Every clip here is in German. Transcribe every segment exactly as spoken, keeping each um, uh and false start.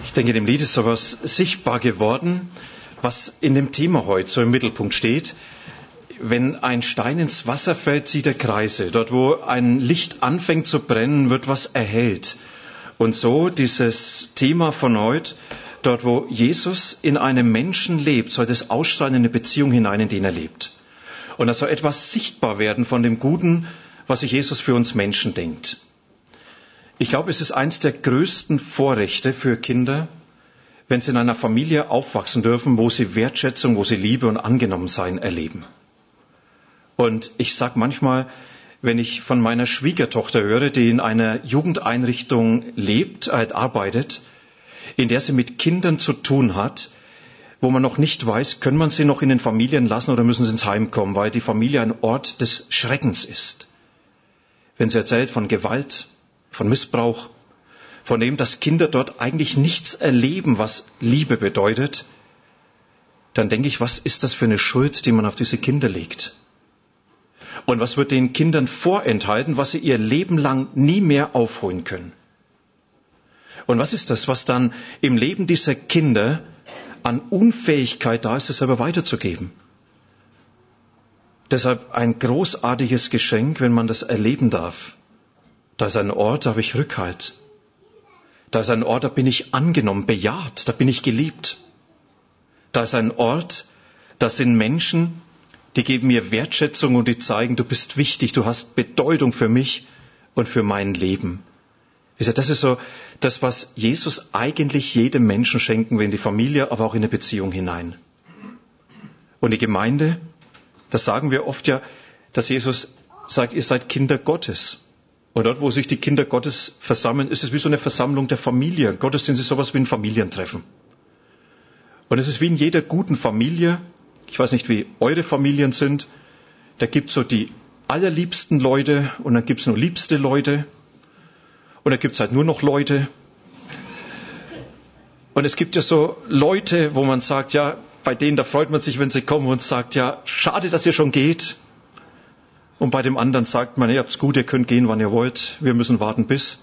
Ich denke, dem Lied ist sowas sichtbar geworden, was in dem Thema heute so im Mittelpunkt steht. Wenn ein Stein ins Wasser fällt, zieht er Kreise. Dort, wo ein Licht anfängt zu brennen, wird was erhellt. Und so dieses Thema von heute, dort, wo Jesus in einem Menschen lebt, soll das ausstrahlen in eine Beziehung hinein, in den er lebt. Und da soll etwas sichtbar werden von dem Guten, was sich Jesus für uns Menschen denkt. Ich glaube, es ist eins der größten Vorrechte für Kinder, wenn sie in einer Familie aufwachsen dürfen, wo sie Wertschätzung, wo sie Liebe und Angenommensein erleben. Und ich sage manchmal, wenn ich von meiner Schwiegertochter höre, die in einer Jugendeinrichtung lebt, äh, arbeitet, in der sie mit Kindern zu tun hat, wo man noch nicht weiß, können man sie noch in den Familien lassen oder müssen sie ins Heim kommen, weil die Familie ein Ort des Schreckens ist. Wenn sie erzählt von Gewalt, von Missbrauch, von dem, dass Kinder dort eigentlich nichts erleben, was Liebe bedeutet, dann denke ich, was ist das für eine Schuld, die man auf diese Kinder legt? Und was wird den Kindern vorenthalten, was sie ihr Leben lang nie mehr aufholen können? Und was ist das, was dann im Leben dieser Kinder an Unfähigkeit da ist, es selber weiterzugeben? Deshalb ein großartiges Geschenk, wenn man das erleben darf. Da ist ein Ort, da habe ich Rückhalt. Da ist ein Ort, da bin ich angenommen, bejaht, da bin ich geliebt. Da ist ein Ort, da sind Menschen, die geben mir Wertschätzung und die zeigen, du bist wichtig, du hast Bedeutung für mich und für mein Leben. Das ist so das, was Jesus eigentlich jedem Menschen schenken will, in die Familie, aber auch in eine Beziehung hinein. Und die Gemeinde, das sagen wir oft ja, dass Jesus sagt, ihr seid Kinder Gottes. Und dort, wo sich die Kinder Gottes versammeln, ist es wie so eine Versammlung der Familie. Gottesdienst ist sowas wie ein Familientreffen. Und es ist wie in jeder guten Familie, ich weiß nicht, wie eure Familien sind, da gibt es so die allerliebsten Leute und dann gibt es nur liebste Leute und dann gibt es halt nur noch Leute. Und es gibt ja so Leute, wo man sagt, ja, bei denen, da freut man sich, wenn sie kommen und sagt, ja, schade, dass ihr schon geht. Und bei dem anderen sagt man, ihr habt's gut, ihr könnt gehen, wann ihr wollt, wir müssen warten bis.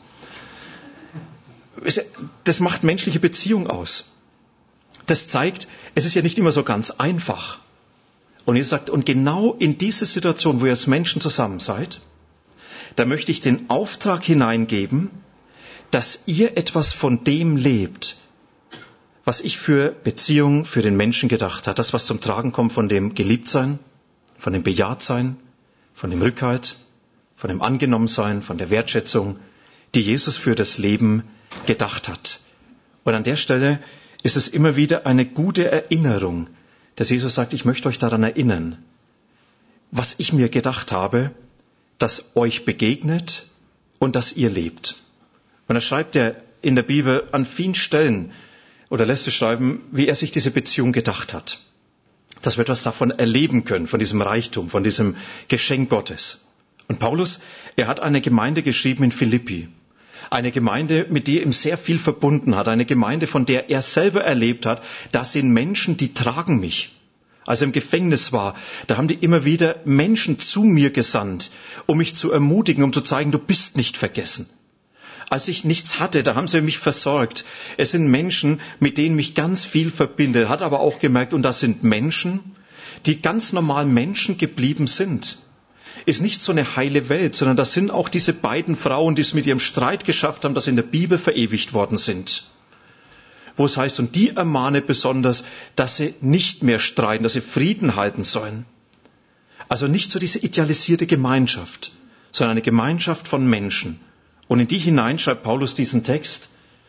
Das macht menschliche Beziehung aus. Das zeigt, es ist ja nicht immer so ganz einfach. Und ihr sagt, und genau in diese Situation, wo ihr als Menschen zusammen seid, da möchte ich den Auftrag hineingeben, dass ihr etwas von dem lebt, was ich für Beziehung, für den Menschen gedacht habe. Das, was zum Tragen kommt von dem Geliebtsein, von dem Bejahtsein, von dem Rückhalt, von dem Angenommensein, von der Wertschätzung, die Jesus für das Leben gedacht hat. Und an der Stelle ist es immer wieder eine gute Erinnerung, dass Jesus sagt, ich möchte euch daran erinnern, was ich mir gedacht habe, dass euch begegnet und dass ihr lebt. Und da schreibt er in der Bibel an vielen Stellen, oder lässt es schreiben, wie er sich diese Beziehung gedacht hat. Dass wir etwas davon erleben können, von diesem Reichtum, von diesem Geschenk Gottes. Und Paulus, er hat eine Gemeinde geschrieben in Philippi. Eine Gemeinde, mit der er ihm sehr viel verbunden hat. Eine Gemeinde, von der er selber erlebt hat, das sind Menschen, die tragen mich. Als er im Gefängnis war, da haben die immer wieder Menschen zu mir gesandt, um mich zu ermutigen, um zu zeigen, du bist nicht vergessen. Als ich nichts hatte, da haben sie mich versorgt. Es sind Menschen, mit denen mich ganz viel verbindet. Hat aber auch gemerkt, und das sind Menschen, die ganz normal Menschen geblieben sind. Ist nicht so eine heile Welt, sondern das sind auch diese beiden Frauen, die es mit ihrem Streit geschafft haben, dass sie in der Bibel verewigt worden sind. Wo es heißt, und die ermahne besonders, dass sie nicht mehr streiten, dass sie Frieden halten sollen. Also nicht so diese idealisierte Gemeinschaft, sondern eine Gemeinschaft von Menschen. Und in die hinein schreibt Paulus diesen Text,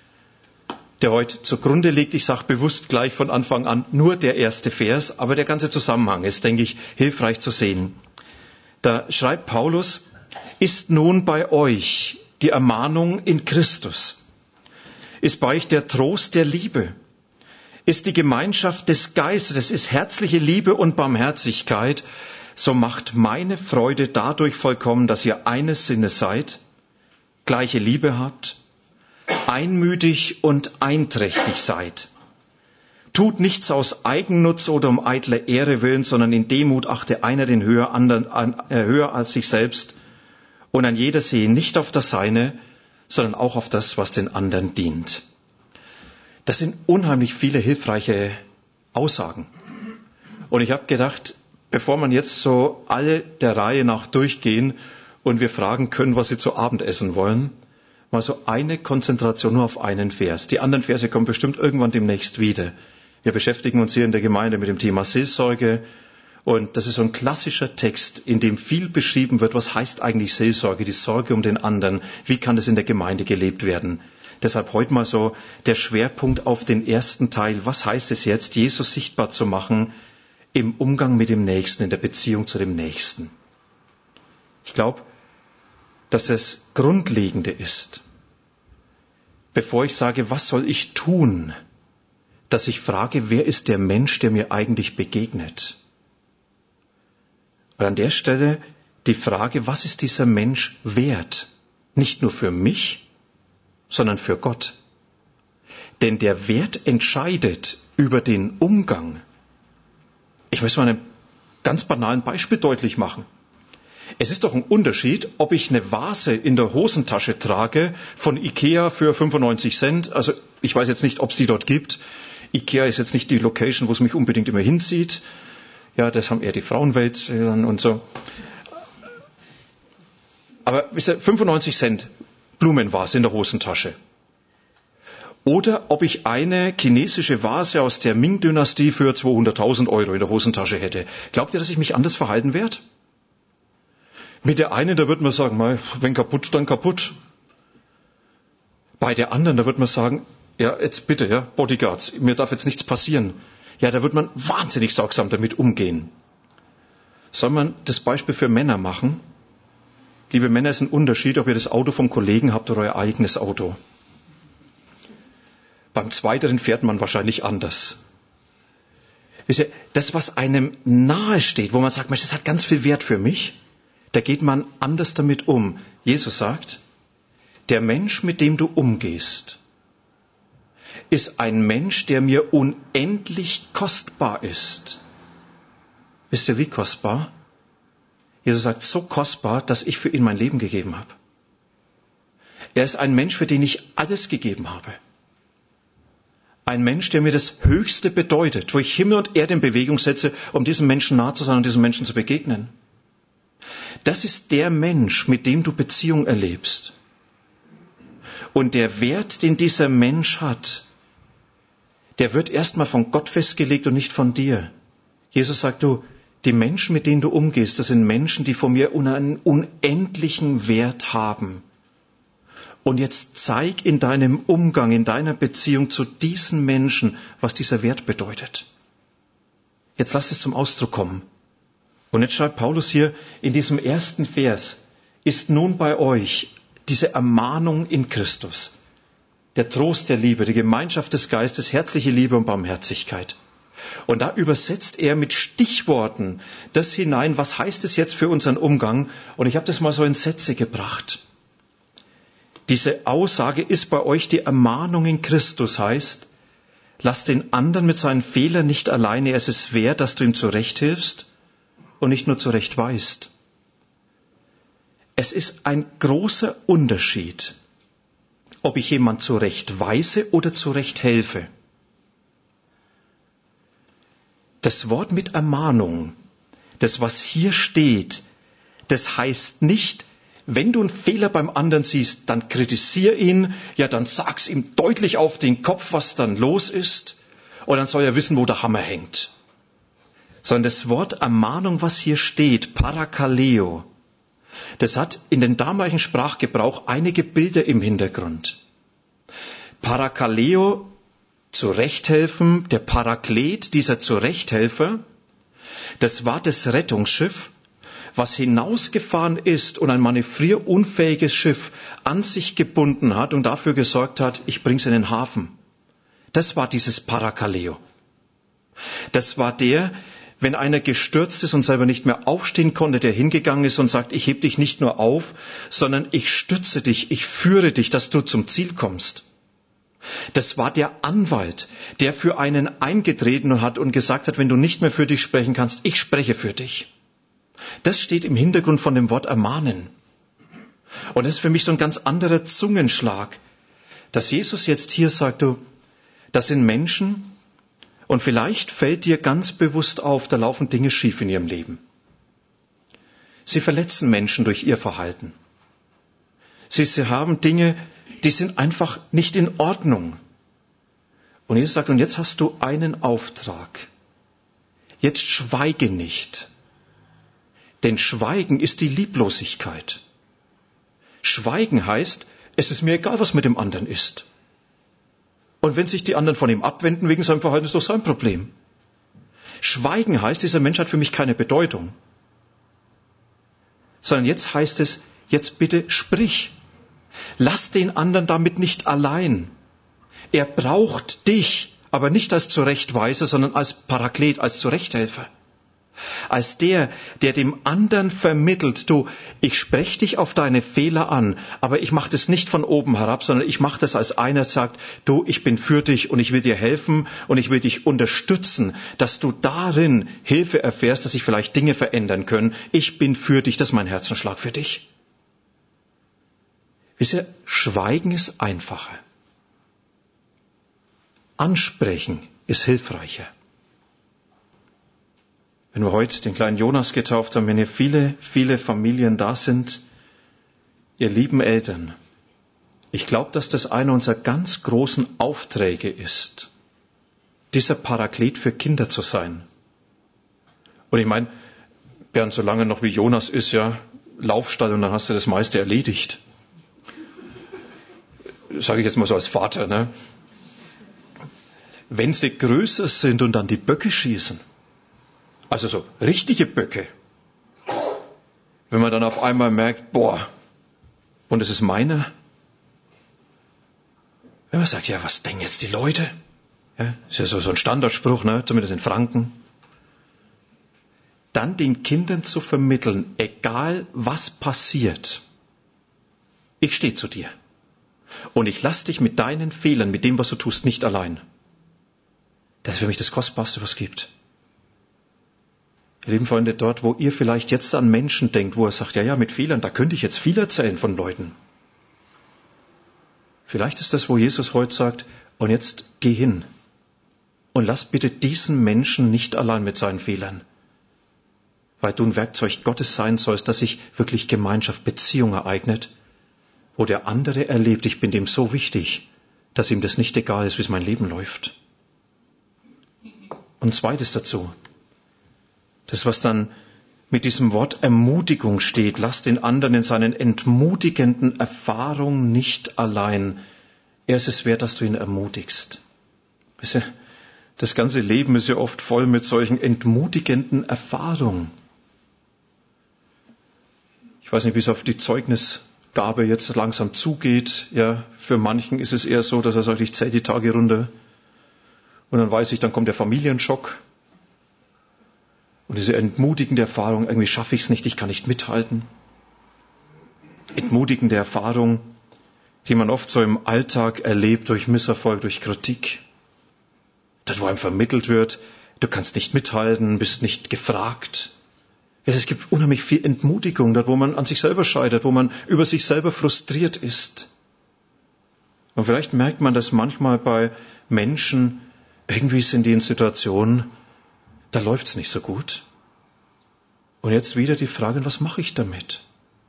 der heute zugrunde liegt. Ich sage bewusst gleich von Anfang an nur der erste Vers, aber der ganze Zusammenhang ist, denke ich, hilfreich zu sehen. Da schreibt Paulus, ist nun bei euch die Ermahnung in Christus? Ist bei euch der Trost der Liebe? Ist die Gemeinschaft des Geistes, ist herzliche Liebe und Barmherzigkeit? So macht meine Freude dadurch vollkommen, dass ihr eines Sinnes seid, gleiche Liebe habt, einmütig und einträchtig seid. Tut nichts aus Eigennutz oder um eitler Ehre willen, sondern in Demut achte einer den höher, anderen, äh, höher als sich selbst und ein jeder sehe nicht auf das Seine, sondern auch auf das, was den anderen dient. Das sind unheimlich viele hilfreiche Aussagen. Und ich habe gedacht, bevor man jetzt so alle der Reihe nach durchgehen und wir fragen können, was sie zu Abend essen wollen, mal so eine Konzentration nur auf einen Vers. Die anderen Verse kommen bestimmt irgendwann demnächst wieder. Wir beschäftigen uns hier in der Gemeinde mit dem Thema Seelsorge. Und das ist so ein klassischer Text, in dem viel beschrieben wird, was heißt eigentlich Seelsorge, die Sorge um den anderen, wie kann das in der Gemeinde gelebt werden. Deshalb heute mal so der Schwerpunkt auf den ersten Teil. Was heißt es jetzt, Jesus sichtbar zu machen im Umgang mit dem Nächsten, in der Beziehung zu dem Nächsten? Ich glaube, dass es Grundlegende ist, bevor ich sage, was soll ich tun, dass ich frage, wer ist der Mensch, der mir eigentlich begegnet? Und an der Stelle die Frage, was ist dieser Mensch wert? Nicht nur für mich, sondern für Gott. Denn der Wert entscheidet über den Umgang. Ich möchte mal ein ganz banales Beispiel deutlich machen. Es ist doch ein Unterschied, ob ich eine Vase in der Hosentasche trage von Ikea für fünfundneunzig Cent. Also ich weiß jetzt nicht, ob es die dort gibt. Ikea ist jetzt nicht die Location, wo es mich unbedingt immer hinzieht. Ja, das haben eher die Frauenwelt und so. Aber wisst ihr, fünfundneunzig Cent Blumenvase in der Hosentasche. Oder ob ich eine chinesische Vase aus der Ming-Dynastie für zweihunderttausend Euro in der Hosentasche hätte. Glaubt ihr, dass ich mich anders verhalten werde? Mit der einen, da würde man sagen, wenn kaputt, dann kaputt. Bei der anderen, da würde man sagen, ja, jetzt bitte, ja, Bodyguards, mir darf jetzt nichts passieren. Ja, da wird man wahnsinnig sorgsam damit umgehen. Soll man das Beispiel für Männer machen? Liebe Männer, es ist ein Unterschied, ob ihr das Auto vom Kollegen habt oder euer eigenes Auto. Beim Zweiteren fährt man wahrscheinlich anders. Wisst ihr, das, was einem nahe steht, wo man sagt, Mensch, das hat ganz viel Wert für mich, da geht man anders damit um. Jesus sagt, der Mensch, mit dem du umgehst, ist ein Mensch, der mir unendlich kostbar ist. Wisst ihr, wie kostbar? Jesus sagt, so kostbar, dass ich für ihn mein Leben gegeben habe. Er ist ein Mensch, für den ich alles gegeben habe. Ein Mensch, der mir das Höchste bedeutet, wo ich Himmel und Erde in Bewegung setze, um diesem Menschen nahe zu sein und diesem Menschen zu begegnen. Das ist der Mensch, mit dem du Beziehung erlebst. Und der Wert, den dieser Mensch hat, der wird erstmal von Gott festgelegt und nicht von dir. Jesus sagt, du, die Menschen, mit denen du umgehst, das sind Menschen, die von mir einen unendlichen Wert haben. Und jetzt zeig in deinem Umgang, in deiner Beziehung zu diesen Menschen, was dieser Wert bedeutet. Jetzt lass es zum Ausdruck kommen. Und jetzt schreibt Paulus hier in diesem ersten Vers, ist nun bei euch diese Ermahnung in Christus, der Trost der Liebe, die Gemeinschaft des Geistes, herzliche Liebe und Barmherzigkeit. Und da übersetzt er mit Stichworten das hinein, was heißt es jetzt für unseren Umgang? Und ich habe das mal so in Sätze gebracht. Diese Aussage ist bei euch die Ermahnung in Christus, heißt, lass den anderen mit seinen Fehlern nicht alleine, er ist es wert, dass du ihm zurechthilfst und nicht nur zurechtweist. Es ist ein großer Unterschied, ob ich jemand zurechtweise oder zurechthelfe. Das Wort mit Ermahnung, das was hier steht, das heißt nicht, wenn du einen Fehler beim anderen siehst, dann kritisier ihn, ja dann sag's ihm deutlich auf den Kopf, was dann los ist, und dann soll er wissen, wo der Hammer hängt. Sondern das Wort Ermahnung, was hier steht, Parakaleo, das hat in den damaligen Sprachgebrauch einige Bilder im Hintergrund. Parakaleo, Zurechthelfen, der Paraklet, dieser Zurechthelfer, das war das Rettungsschiff, was hinausgefahren ist und ein manövrierunfähiges Schiff an sich gebunden hat und dafür gesorgt hat, ich bring's in den Hafen. Das war dieses Parakaleo. Das war der, wenn einer gestürzt ist und selber nicht mehr aufstehen konnte, der hingegangen ist und sagt, ich heb dich nicht nur auf, sondern ich stütze dich, ich führe dich, dass du zum Ziel kommst. Das war der Anwalt, der für einen eingetreten hat und gesagt hat, wenn du nicht mehr für dich sprechen kannst, ich spreche für dich. Das steht im Hintergrund von dem Wort ermahnen. Und das ist für mich so ein ganz anderer Zungenschlag, dass Jesus jetzt hier sagt, du, Das sind Menschen, und vielleicht fällt dir ganz bewusst auf, da laufen Dinge schief in ihrem Leben. Sie verletzen Menschen durch ihr Verhalten. Sie, sie haben Dinge, die sind einfach nicht in Ordnung. Und Jesus sagt, und jetzt hast du einen Auftrag. Jetzt schweige nicht. Denn Schweigen ist die Lieblosigkeit. Schweigen heißt, es ist mir egal, was mit dem anderen ist. Und wenn sich die anderen von ihm abwenden wegen seinem Verhalten, ist doch sein Problem. Schweigen heißt, dieser Mensch hat für mich keine Bedeutung. Sondern jetzt heißt es, jetzt bitte sprich. Lass den anderen damit nicht allein. Er braucht dich, aber nicht als Zurechtweiser, sondern als Paraklet, als Zurechthelfer. Als der, der dem anderen vermittelt, du, ich spreche dich auf deine Fehler an, aber ich mache das nicht von oben herab, sondern ich mache das als einer sagt, du, ich bin für dich und ich will dir helfen und ich will dich unterstützen, dass du darin Hilfe erfährst, dass sich vielleicht Dinge verändern können. Ich bin für dich, das ist mein Herzensschlag für dich. Wisst ihr, Schweigen ist einfacher. Ansprechen ist hilfreicher. Wenn wir heute den kleinen Jonas getauft haben, wenn hier viele, viele Familien da sind, ihr lieben Eltern, ich glaube, dass das einer unserer ganz großen Aufträge ist, dieser Paraklet für Kinder zu sein. Und ich meine, Bernd, solange noch wie Jonas ist, ja, Laufstall und dann hast du das meiste erledigt. Sage ich jetzt mal so als Vater, ne? Wenn sie größer sind und dann die Böcke schießen, also so richtige Böcke. Wenn man dann auf einmal merkt, boah, und es ist meiner. Wenn man sagt, ja, was denken jetzt die Leute? Ja, ist ja so, so ein Standardspruch, ne? Zumindest in Franken. Dann den Kindern zu vermitteln, egal was passiert, ich stehe zu dir. Und ich lasse dich mit deinen Fehlern, mit dem, was du tust, nicht allein. Das ist für mich das Kostbarste, was es gibt. Ihr lieben Freunde, dort, wo ihr vielleicht jetzt an Menschen denkt, wo er sagt, ja, ja, mit Fehlern, da könnte ich jetzt viel erzählen von Leuten. Vielleicht ist das, wo Jesus heute sagt, und jetzt geh hin und lass bitte diesen Menschen nicht allein mit seinen Fehlern, weil du ein Werkzeug Gottes sein sollst, dass sich wirklich Gemeinschaft, Beziehung ereignet, wo der andere erlebt, ich bin dem so wichtig, dass ihm das nicht egal ist, wie es mein Leben läuft. Und zweites dazu, das, was dann mit diesem Wort Ermutigung steht, lass den anderen in seinen entmutigenden Erfahrungen nicht allein. Er ist es wert, dass du ihn ermutigst. Das ganze Leben ist ja oft voll mit solchen entmutigenden Erfahrungen. Ich weiß nicht, wie es auf die Zeugnisgabe jetzt langsam zugeht. Ja, für manchen ist es eher so, dass er sagt, ich zähle die Tage runter. Und dann weiß ich, dann kommt der Familienschock. Und diese entmutigende Erfahrung, irgendwie schaffe ich es nicht, ich kann nicht mithalten. Entmutigende Erfahrung, die man oft so im Alltag erlebt, durch Misserfolg, durch Kritik. Dort, wo einem vermittelt wird, du kannst nicht mithalten, bist nicht gefragt. Ja, es gibt unheimlich viel Entmutigung, dort, wo man an sich selber scheitert, wo man über sich selber frustriert ist. Und vielleicht merkt man das manchmal bei Menschen, irgendwie sind die in Situationen, da läuft's nicht so gut. Und jetzt wieder die Frage, was mache ich damit?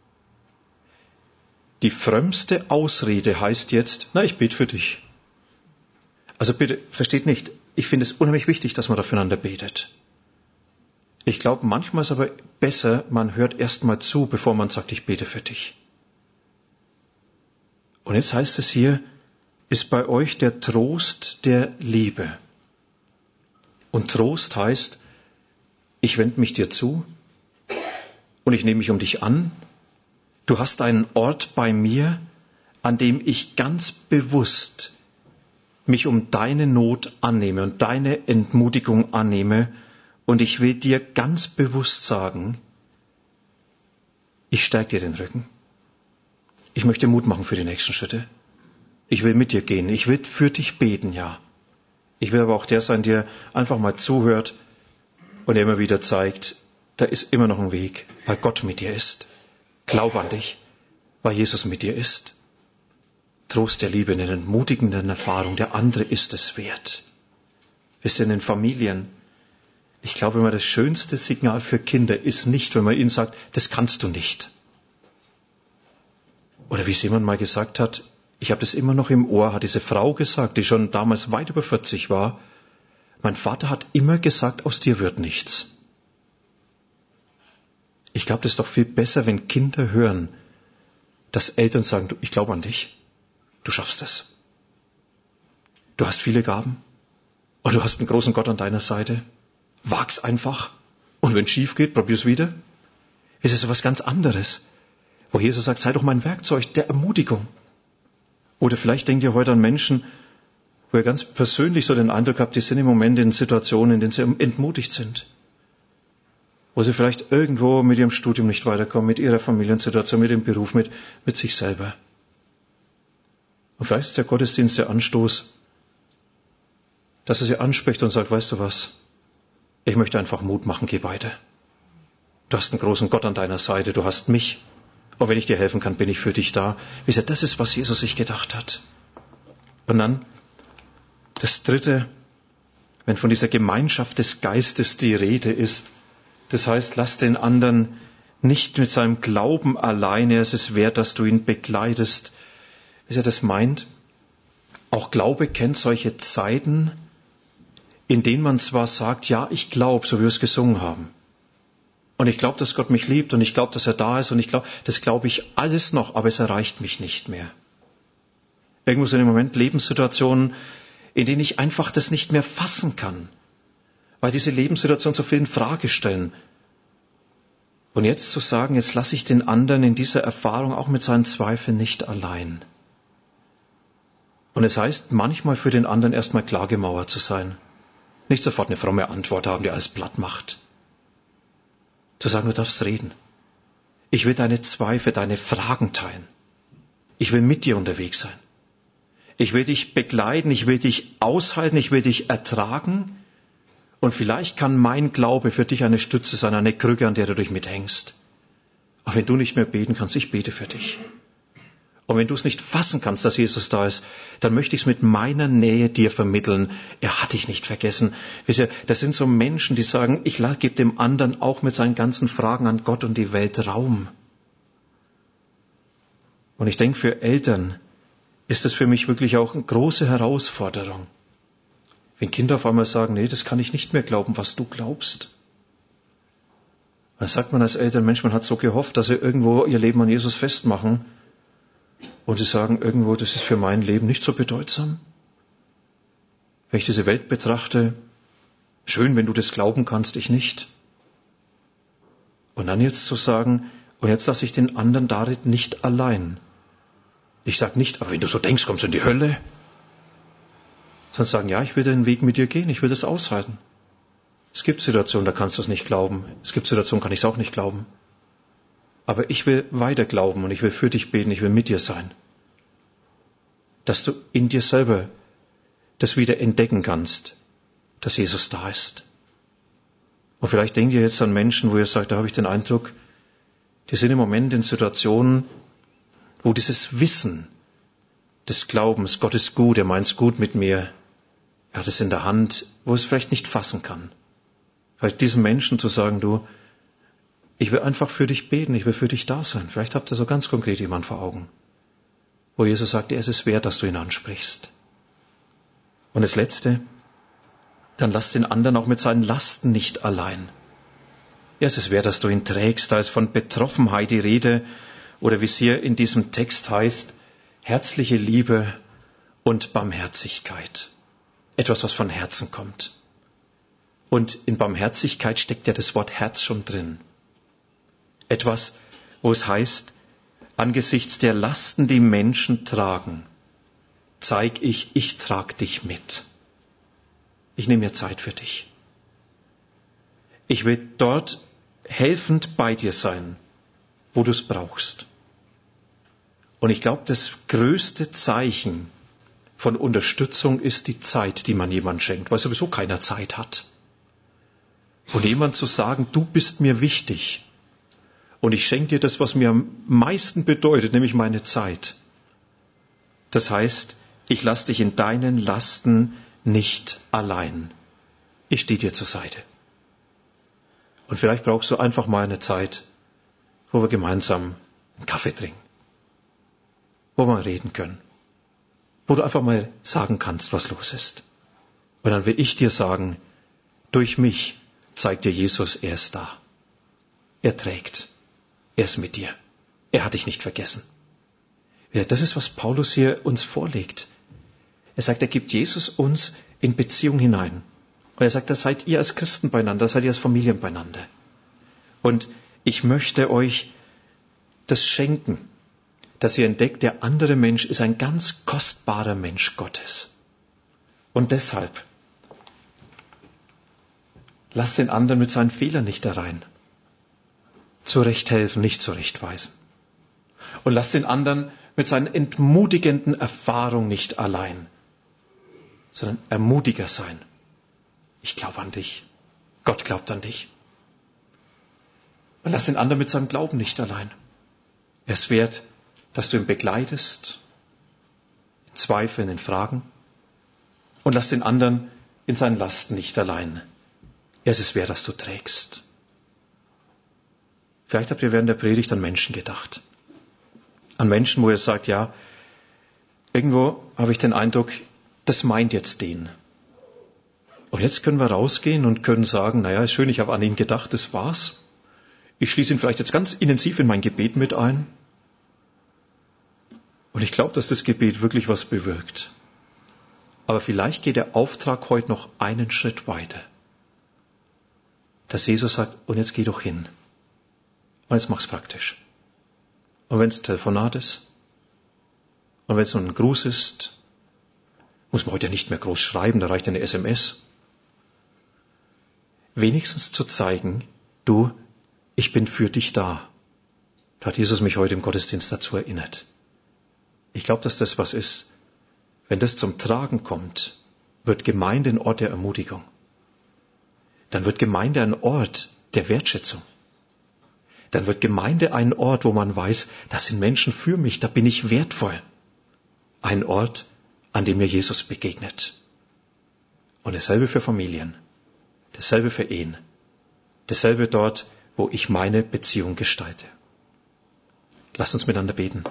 Die frömmste Ausrede heißt jetzt, na, ich bete für dich. Also bitte, versteht nicht, ich finde es unheimlich wichtig, dass man da füreinander betet. Ich glaube, manchmal ist aber besser, man hört erst mal zu, bevor man sagt, ich bete für dich. Und jetzt heißt es hier, ist bei euch der Trost der Liebe. Und Trost heißt, ich wende mich dir zu und ich nehme mich um dich an. Du hast einen Ort bei mir, an dem ich ganz bewusst mich um deine Not annehme und deine Entmutigung annehme. Und ich will dir ganz bewusst sagen, ich stärke dir den Rücken. Ich möchte Mut machen für die nächsten Schritte. Ich will mit dir gehen. Ich will für dich beten, ja. Ich will aber auch der sein, der einfach mal zuhört und immer wieder zeigt, da ist immer noch ein Weg, weil Gott mit dir ist. Glaub an dich, weil Jesus mit dir ist. Trost der Liebe, in einer entmutigenden Erfahrung, der andere ist es wert. Wisst ihr, in den Familien, ich glaube immer, das schönste Signal für Kinder ist nicht, wenn man ihnen sagt, das kannst du nicht. Oder wie es jemand mal gesagt hat, ich habe das immer noch im Ohr, hat diese Frau gesagt, die schon damals weit über vierzig war, mein Vater hat immer gesagt, aus dir wird nichts. Ich glaube, das ist doch viel besser, wenn Kinder hören, dass Eltern sagen, du, ich glaube an dich, du schaffst es. Du hast viele Gaben und du hast einen großen Gott an deiner Seite. Wag's einfach. Und wenn es schief geht, probier's wieder. Es ist etwas ganz anderes, wo Jesus sagt, sei doch mein Werkzeug der Ermutigung. Oder vielleicht denkt ihr heute an Menschen, wo ihr ganz persönlich so den Eindruck habt, die sind im Moment in Situationen, in denen sie entmutigt sind. Wo sie vielleicht irgendwo mit ihrem Studium nicht weiterkommen, mit ihrer Familiensituation, mit dem Beruf, mit, mit sich selber. Und vielleicht ist der Gottesdienst der Anstoß, dass er sie anspricht und sagt, weißt du was, ich möchte einfach Mut machen, geh weiter. Du hast einen großen Gott an deiner Seite, du hast mich. Und wenn ich dir helfen kann, bin ich für dich da. Wisst ihr, das ist, was Jesus sich gedacht hat. Und dann das Dritte, wenn von dieser Gemeinschaft des Geistes die Rede ist, das heißt, lass den anderen nicht mit seinem Glauben alleine, es ist wert, dass du ihn begleitest. Wisst ihr, das meint, auch Glaube kennt solche Zeiten, in denen man zwar sagt, ja, ich glaube, so wie wir es gesungen haben. Und ich glaube, dass Gott mich liebt und ich glaube, dass er da ist und ich glaube, das glaube ich alles noch, aber es erreicht mich nicht mehr. Irgendwo sind im Moment Lebenssituationen, in denen ich einfach das nicht mehr fassen kann, weil diese Lebenssituation so viel in Frage stellen. Und jetzt zu sagen, jetzt lasse ich den anderen in dieser Erfahrung auch mit seinen Zweifeln nicht allein. Und es heißt, manchmal für den anderen erstmal klargemauert zu sein. Nicht sofort eine fromme Antwort haben, die alles platt macht. Zu sagen, du darfst reden. Ich will deine Zweifel, deine Fragen teilen. Ich will mit dir unterwegs sein. Ich will dich begleiten, ich will dich aushalten, ich will dich ertragen. Und vielleicht kann mein Glaube für dich eine Stütze sein, eine Krücke, an der du dich mithängst. Aber wenn du nicht mehr beten kannst, ich bete für dich. Und wenn du es nicht fassen kannst, dass Jesus da ist, dann möchte ich es mit meiner Nähe dir vermitteln. Er hat dich nicht vergessen. Wisst ihr, das sind so Menschen, die sagen, ich gebe dem anderen auch mit seinen ganzen Fragen an Gott und die Welt Raum. Und ich denke, für Eltern ist das für mich wirklich auch eine große Herausforderung. Wenn Kinder auf einmal sagen, nee, das kann ich nicht mehr glauben, was du glaubst. Dann sagt man als Eltern, Mensch, man hat so gehofft, dass sie irgendwo ihr Leben an Jesus festmachen. Und sie sagen irgendwo, das ist für mein Leben nicht so bedeutsam. Wenn ich diese Welt betrachte, schön, wenn du das glauben kannst, ich nicht. Und dann jetzt zu sagen, und jetzt lasse ich den anderen darin nicht allein. Ich sage nicht, aber wenn du so denkst, kommst du in die Hölle. Sondern sagen, ja, ich will den Weg mit dir gehen, ich will das aushalten. Es gibt Situationen, da kannst du es nicht glauben. Es gibt Situationen, kann ich es auch nicht glauben. Aber ich will weiter glauben und ich will für dich beten, ich will mit dir sein. Dass du in dir selber das wieder entdecken kannst, dass Jesus da ist. Und vielleicht denkt ihr jetzt an Menschen, wo ihr sagt, da habe ich den Eindruck, die sind im Moment in Situationen, wo dieses Wissen des Glaubens, Gott ist gut, er meint es gut mit mir, er hat es in der Hand, wo es vielleicht nicht fassen kann. Vielleicht diesen Menschen zu sagen, du, ich will einfach für dich beten, ich will für dich da sein. Vielleicht habt ihr so ganz konkret jemanden vor Augen, wo Jesus sagt, er ist es wert, dass du ihn ansprichst. Und das Letzte, dann lass den anderen auch mit seinen Lasten nicht allein. Ja, es ist wert, dass du ihn trägst. Da ist von Betroffenheit die Rede, oder wie es hier in diesem Text heißt, herzliche Liebe und Barmherzigkeit. Etwas, was von Herzen kommt. Und in Barmherzigkeit steckt ja das Wort Herz schon drin. Etwas, wo es heißt, angesichts der Lasten, die Menschen tragen, zeig ich, ich trag dich mit. Ich nehme mir Zeit für dich. Ich will dort helfend bei dir sein, wo du es brauchst. Und ich glaube, das größte Zeichen von Unterstützung ist die Zeit, die man jemand schenkt, weil sowieso keiner Zeit hat. Und jemand zu sagen, du bist mir wichtig und ich schenke dir das, was mir am meisten bedeutet, nämlich meine Zeit. Das heißt, ich lasse dich in deinen Lasten nicht allein. Ich stehe dir zur Seite. Und vielleicht brauchst du einfach mal eine Zeit, wo wir gemeinsam einen Kaffee trinken. Wo wir reden können. Wo du einfach mal sagen kannst, was los ist. Und dann will ich dir sagen, durch mich zeigt dir Jesus, er ist da. Er trägt. Er ist mit dir. Er hat dich nicht vergessen. Ja, das ist, was Paulus hier uns vorlegt. Er sagt, er gibt Jesus uns in Beziehung hinein. Und er sagt, da seid ihr als Christen beieinander, seid ihr als Familien beieinander. Und ich möchte euch das schenken, dass ihr entdeckt, der andere Mensch ist ein ganz kostbarer Mensch Gottes. Und deshalb, lasst den anderen mit seinen Fehlern nicht herein. Zurechthelfen, nicht zurechtweisen. Und lasst den anderen mit seinen entmutigenden Erfahrungen nicht allein, sondern Ermutiger sein. Ich glaube an dich. Gott glaubt an dich. Und lass den anderen mit seinem Glauben nicht allein. Er ist wert, dass du ihn begleitest, in Zweifeln, in Fragen. Und lass den anderen in seinen Lasten nicht allein. Er ist es wert, dass du trägst. Vielleicht habt ihr während der Predigt an Menschen gedacht. An Menschen, wo ihr sagt, ja, irgendwo habe ich den Eindruck, das meint jetzt den. Und jetzt können wir rausgehen und können sagen, naja, ist schön, ich habe an ihn gedacht, das war's. Ich schließe ihn vielleicht jetzt ganz intensiv in mein Gebet mit ein. Und ich glaube, dass das Gebet wirklich was bewirkt. Aber vielleicht geht der Auftrag heute noch einen Schritt weiter. Dass Jesus sagt, und jetzt geh doch hin. Und jetzt mach's praktisch. Und wenn es ein Telefonat ist, und wenn es nur ein Gruß ist, muss man heute ja nicht mehr groß schreiben, da reicht eine S M S. Wenigstens zu zeigen, du, ich bin für dich da. Da hat Jesus mich heute im Gottesdienst dazu erinnert. Ich glaube, dass das was ist. Wenn das zum Tragen kommt, wird Gemeinde ein Ort der Ermutigung. Dann wird Gemeinde ein Ort der Wertschätzung. Dann wird Gemeinde ein Ort, wo man weiß, das sind Menschen für mich, da bin ich wertvoll. Ein Ort, an dem mir Jesus begegnet. Und dasselbe für Familien, dasselbe für Ehen, dasselbe dort, wo ich meine Beziehung gestalte. Lass uns miteinander beten.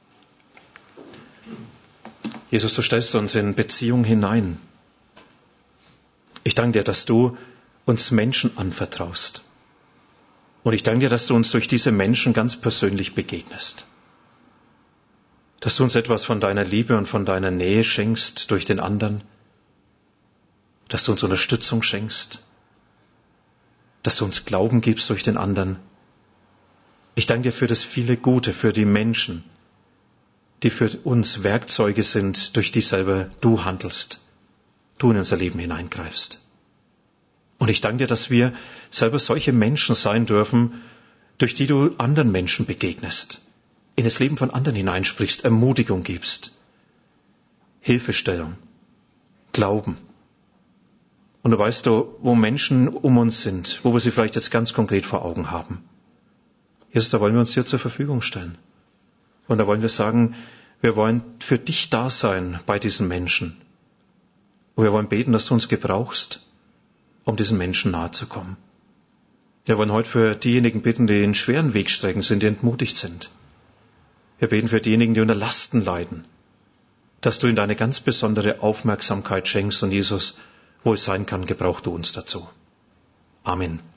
Jesus, du stellst uns in Beziehung hinein. Ich danke dir, dass du uns Menschen anvertraust. Und ich danke dir, dass du uns durch diese Menschen ganz persönlich begegnest. Dass du uns etwas von deiner Liebe und von deiner Nähe schenkst durch den anderen. Dass du uns Unterstützung schenkst. Dass du uns Glauben gibst durch den anderen. Ich danke dir für das viele Gute, für die Menschen, die für uns Werkzeuge sind, durch die selber du handelst, du in unser Leben hineingreifst. Und ich danke dir, dass wir selber solche Menschen sein dürfen, durch die du anderen Menschen begegnest, in das Leben von anderen hineinsprichst, Ermutigung gibst, Hilfestellung, Glauben. Und du weißt, wo Menschen um uns sind, wo wir sie vielleicht jetzt ganz konkret vor Augen haben. Jesus, da wollen wir uns dir zur Verfügung stellen. Und da wollen wir sagen, wir wollen für dich da sein bei diesen Menschen. Und wir wollen beten, dass du uns gebrauchst, um diesen Menschen nahe zu kommen. Wir wollen heute für diejenigen bitten, die in schweren Wegstrecken sind, die entmutigt sind. Wir beten für diejenigen, die unter Lasten leiden, dass du ihnen deine ganz besondere Aufmerksamkeit schenkst und Jesus, wo es sein kann, gebrauch du uns dazu. Amen.